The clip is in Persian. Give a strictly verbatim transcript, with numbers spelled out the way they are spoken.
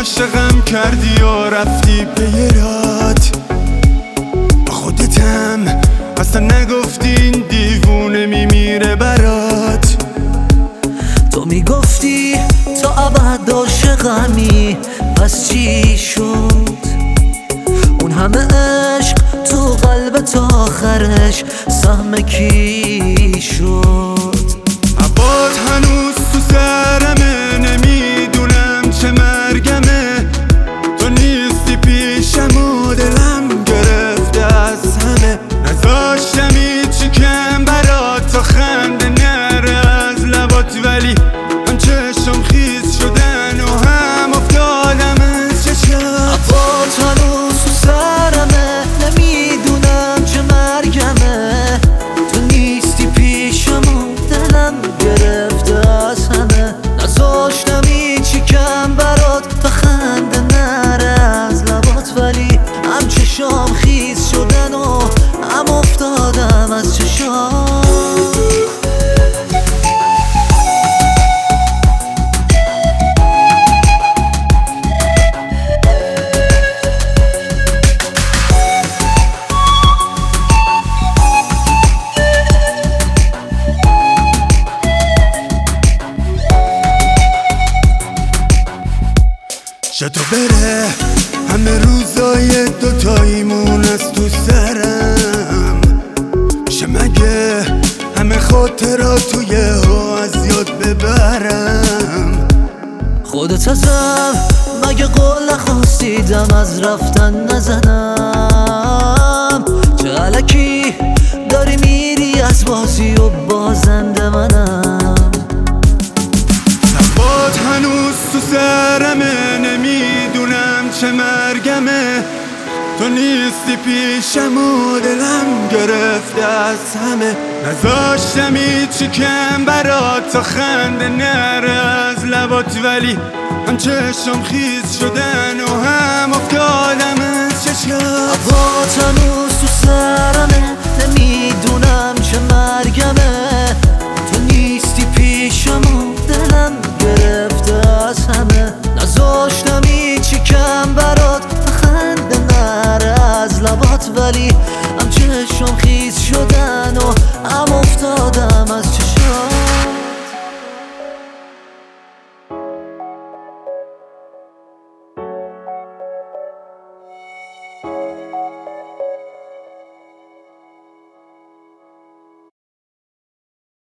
عاشقم کردی و رفتی پیرات، با خودتم اصلا نگفتی این دیوونه میمیره برات. تو میگفتی تا ابد عاشقمی، پس چی شد؟ اون همه عشق تو قلبت آخرش سهم کی شد؟ عباد هنوز تو سرمه، نمیدونم چه مرگمه. تو نیستی پیشم و دلم گرفته از همه، نذاشتم هیچی کم برات تا خنده نره از لبات، ولی هم چشم خیز شدن و هم افتادم از چشم. عباد هنوز تو سرمه، نمیدونم چه مرگمه. تو نیستی پیشم و دلم گرفته از همه، نذاشتم هیچی کم برات تا خنده نره از لبات، ولی هم چشام خیز شدن و هم افتادم از چشام. چطور بره همه روزای دوتاییمون از تو سرم، میشه مگه همه خاطرات توی ها از یاد ببرم؟ خودت ازم مگه قول نخواستی دم از رفتن نزنم؟ چه علکی داری میری از بازی و بازنده منم. عباد هنوز تو سرمه، نمیدونم چه مرگمه. تو نیستی پیشم و دلم گرفته از همه، نذاشتم هیچی کم برات تا خنده نره از لبات، ولی هم چشم خیز شدن